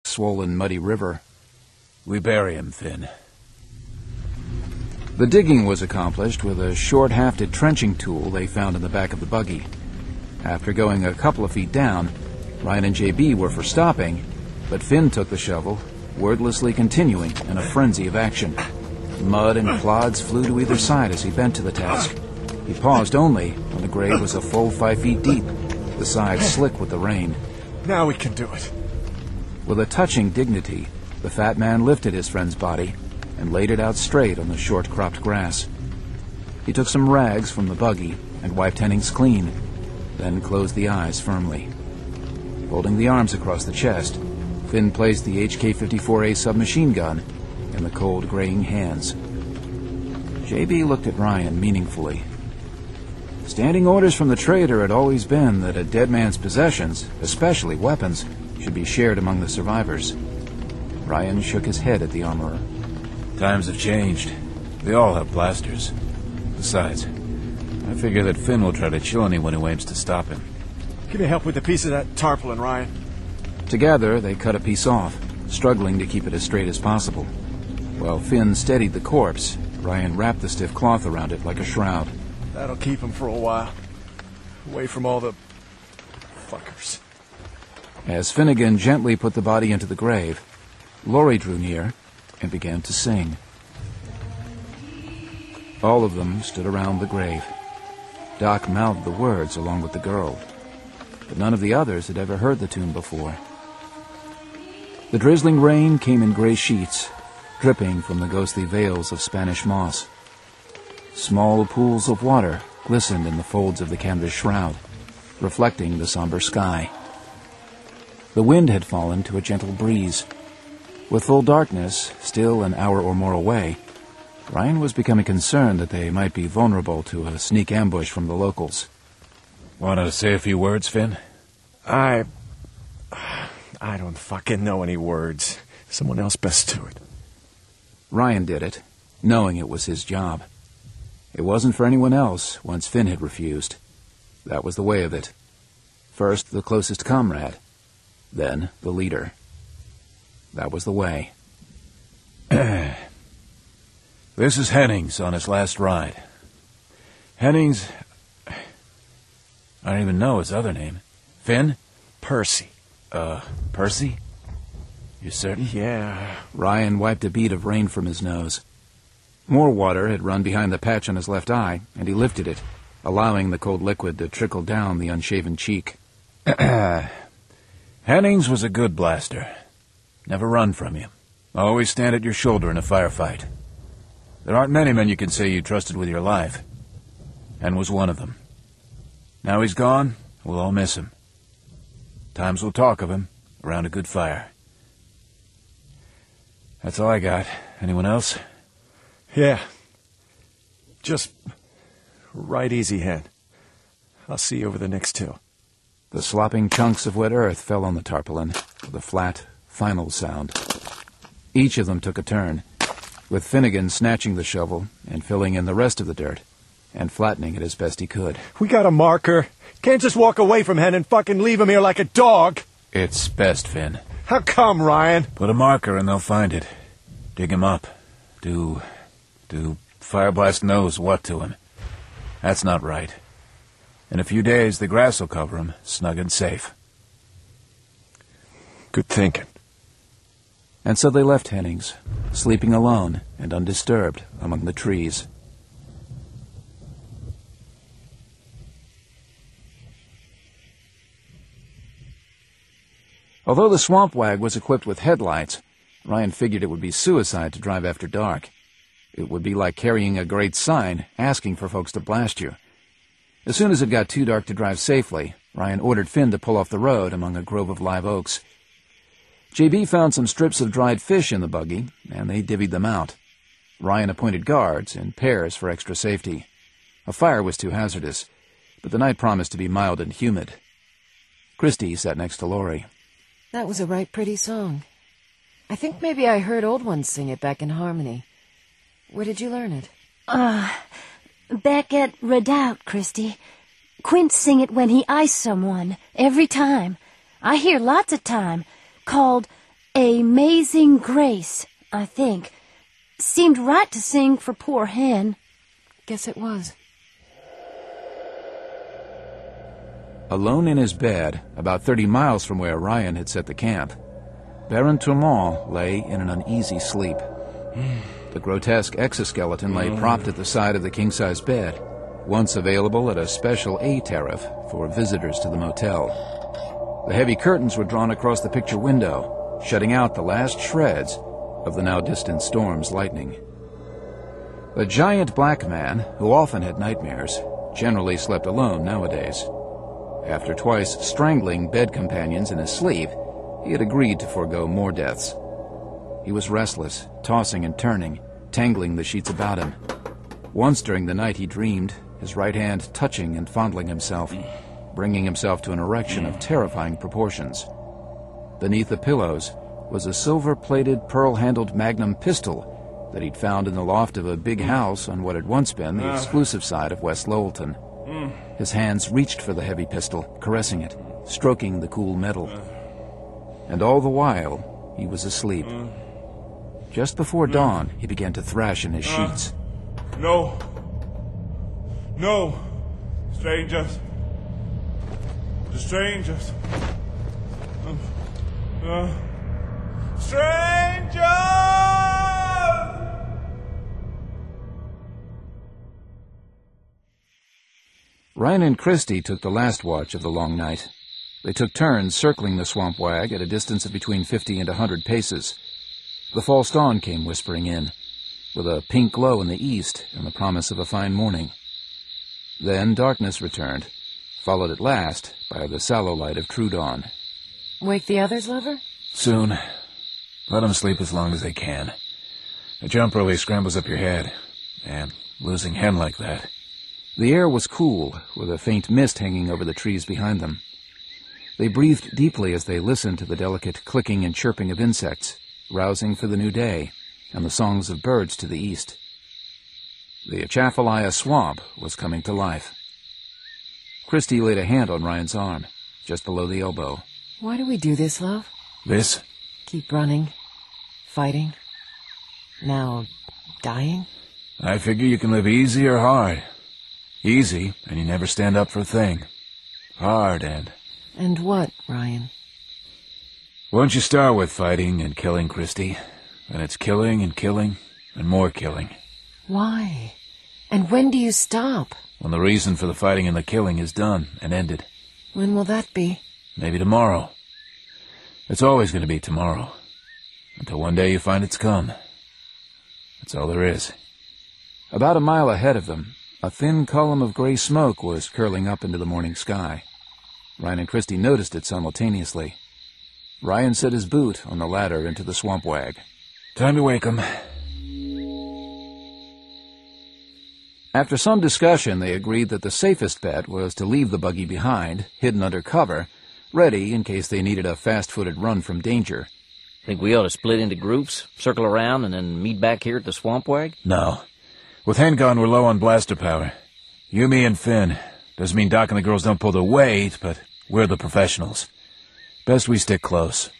swollen, muddy river. We bury him, Finn. The digging was accomplished with a short-hafted trenching tool they found in the back of the buggy. After going a couple of feet down, Ryan and JB were for stopping, but Finn took the shovel, wordlessly continuing in a frenzy of action. Mud and clods flew to either side as he bent to the task. He paused only when the grave was a full 5 feet deep, the sides slick with the rain. Now we can do it. With a touching dignity, the fat man lifted his friend's body and laid it out straight on the short-cropped grass. He took some rags from the buggy and wiped Hennings clean, then closed the eyes firmly. Folding the arms across the chest, Finn placed the HK-54A submachine gun in the cold, graying hands. JB looked at Ryan meaningfully. Standing orders from the trader had always been that a dead man's possessions, especially weapons, should be shared among the survivors. Ryan shook his head at the armorer. Times have changed. They all have blasters. Besides, I figure that Finn will try to chill anyone who aims to stop him. Can you help with a piece of that tarpaulin, Ryan? Together, they cut a piece off, struggling to keep it as straight as possible. While Finn steadied the corpse, Ryan wrapped the stiff cloth around it like a shroud. That'll keep him for a while. Away from all the fuckers. As Finnegan gently put the body into the grave, Laurie drew near and began to sing. All of them stood around the grave. Doc mouthed the words along with the girl, but none of the others had ever heard the tune before. The drizzling rain came in gray sheets, dripping from the ghostly veils of Spanish moss. Small pools of water glistened in the folds of the canvas shroud, reflecting the somber sky. The wind had fallen to a gentle breeze. With full darkness, still an hour or more away, Ryan was becoming concerned that they might be vulnerable to a sneak ambush from the locals. Want to say a few words, Finn? I don't fucking know any words. Someone else best do it. Ryan did it, knowing it was his job. It wasn't for anyone else once Finn had refused. That was the way of it. First, the closest comrade. Then, the leader. That was the way. This is Hennings on his last ride. Hennings... I don't even know his other name. Finn? Percy. Percy? You certain? Yeah. Ryan wiped a bead of rain from his nose. More water had run behind the patch on his left eye, and he lifted it, allowing the cold liquid to trickle down the unshaven cheek. Hennings was a good blaster. Never run from you. Always stand at your shoulder in a firefight. There aren't many men you can say you trusted with your life. And was one of them. Now he's gone, we'll all miss him. Times we'll talk of him around a good fire. That's all I got. Anyone else? Yeah. Just ride easy, Hen. I'll see you over the next hill. The slopping chunks of wet earth fell on the tarpaulin with a flat, final sound. Each of them took a turn, with Finnegan snatching the shovel and filling in the rest of the dirt, and flattening it as best he could. We got a marker. Can't just walk away from Hen and fucking leave him here like a dog. It's best, Finn. How come, Ryan? Put a marker and they'll find it. Dig him up. Do Fireblast knows what to him. That's not right. In a few days, the grass will cover him, snug and safe. Good thinking. And so they left Hennings, sleeping alone and undisturbed among the trees. Although the swamp wag was equipped with headlights, Ryan figured it would be suicide to drive after dark. It would be like carrying a great sign asking for folks to blast you. As soon as it got too dark to drive safely, Ryan ordered Finn to pull off the road among a grove of live oaks. JB found some strips of dried fish in the buggy, and they divvied them out. Ryan appointed guards in pairs for extra safety. A fire was too hazardous, but the night promised to be mild and humid. Christy sat next to Laurie. That was a right pretty song. I think maybe I heard old ones sing it back in Harmony. Where did you learn it? Back at Redoubt, Christy. Quint sing it when he iced someone, every time. I hear lots of time. Called Amazing Grace, I think. Seemed right to sing for poor Hen. Guess it was. Alone in his bed, about 30 miles from where Ryan had set the camp, Baron Tourmont lay in an uneasy sleep. The grotesque exoskeleton lay propped at the side of the king-size bed, once available at a special A tariff for visitors to the motel. The heavy curtains were drawn across the picture window, shutting out the last shreds of the now distant storm's lightning. The giant black man, who often had nightmares, generally slept alone nowadays. After twice strangling bed companions in his sleep, he had agreed to forego more deaths. He was restless, tossing and turning, tangling the sheets about him. Once during the night he dreamed, his right hand touching and fondling himself, bringing himself to an erection of terrifying proportions. Beneath the pillows was a silver-plated, pearl-handled Magnum pistol that he'd found in the loft of a big house on what had once been the exclusive side of West Lowellton. His hands reached for the heavy pistol, caressing it, stroking the cool metal. And all the while, he was asleep. Just before dawn, he began to thrash in his sheets. No. No. Strangers. The strangers. Strangers! Ryan and Christie took the last watch of the long night. They took turns circling the swamp wag at a distance of between 50 and 100 paces. The false dawn came whispering in, with a pink glow in the east and the promise of a fine morning. Then darkness returned, followed at last by the sallow light of true dawn. Wake the others, lover? Soon. Let them sleep as long as they can. A jump really scrambles up your head, and losing Hen like that. The air was cool, with a faint mist hanging over the trees behind them. They breathed deeply as they listened to the delicate clicking and chirping of insects, rousing for the new day, and the songs of birds to the east. The Atchafalaya swamp was coming to life. Christie laid a hand on Ryan's arm, just below the elbow. Why do we do this, love? This? Keep running, fighting, now dying? I figure you can live easy or hard. Easy, and you never stand up for a thing. Hard, and... And what, Ryan? Once you start with fighting and killing, Christie, then it's killing and more killing. Why? And when do you stop? When the reason for the fighting and the killing is done and ended. When will that be? Maybe tomorrow. It's always going to be tomorrow. Until one day you find it's come. That's all there is. About a mile ahead of them, a thin column of gray smoke was curling up into the morning sky. Ryan and Christie noticed it simultaneously. Ryan set his boot on the ladder into the swamp wag. Time to wake 'em. After some discussion, they agreed that the safest bet was to leave the buggy behind, hidden under cover, ready in case they needed a fast-footed run from danger. Think we ought to split into groups, circle around, and then meet back here at the swamp wag? No. With Hen gone, we're low on blaster power. You, me, and Finn. Doesn't mean Doc and the girls don't pull their weight, but we're the professionals. Best we stick close.